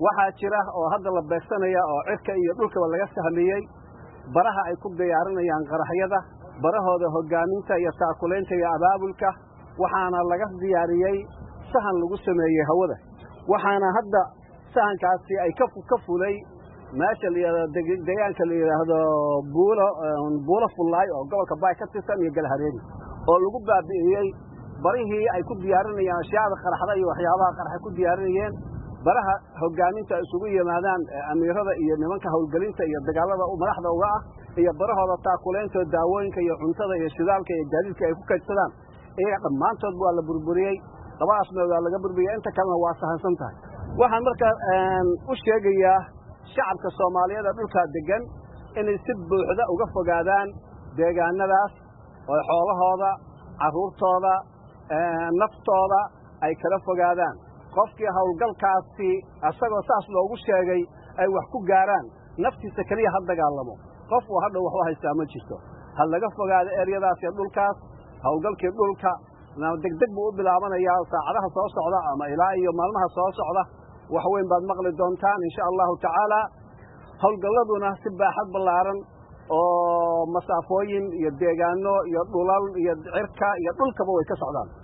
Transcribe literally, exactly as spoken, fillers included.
waxaa jira oo hadda la beegsanaya oo cirka iyo dhulkaba laga sahmiyey baraha ay ku diyaarinayaan qaraxyada barahooda hogaaminta iyo taakulaynta iyo abaabulka waxaana laga diyaariyey sahan lagu sameeyey hawada waxaana hadda sahankaasi ay ka ka fulay meesha deegaanka la yiraahdo buulo buulo fullaay oo gobolka Baay ka tirsan iyo Galhareeri oo lagu baabi'iyey barihii ay ku diyaarinayaan ashyaada qaraxda iyo waxyaabaha qaraxa ku diyaarinayeen baraha hogaaminta isugu yimaadaan amiirada iyo nimanka hawlgelinta iyo dagaalada madaxda uga ah iyo barahooda taakulaynta daawooyinka iyo cuntada iyo shidaalka iyo gaadiidka ay ku kaydsadaan iyaga dhammaantood waa la burburiyey labadaas meel waa laga burburiyey inta kalena waa sahansan tahay waxaan markaa u sheegayaa shacabka Soomaaliyeed dhulka degan inay si buuxda uga fogaadaan deegaanadaas oo xoolahooda caruurtooda naftooda ay kala fogaadaan qofkii hawlgalkaasi asagoo saas loogu sheegay ay wax ku gaaraan naftiisa kaliya had dagaalamo qof uu hadda wax u haystaa ma jirto hal laga fogaado eriyadaas iyo dhulkaas hawlgalkii dhulka degdeg buu u bilaabanayaa saacadaha soo socda ama ilaa iyo maalmaha soo socda wax weyn baad maqli doontaan insha Allah ta'ala hawlgaladuna si baaxad ballaaran oo masaafooyin iyo deegaano iyo dhulal iyo cirka iyo dhulkaba way ka socdaan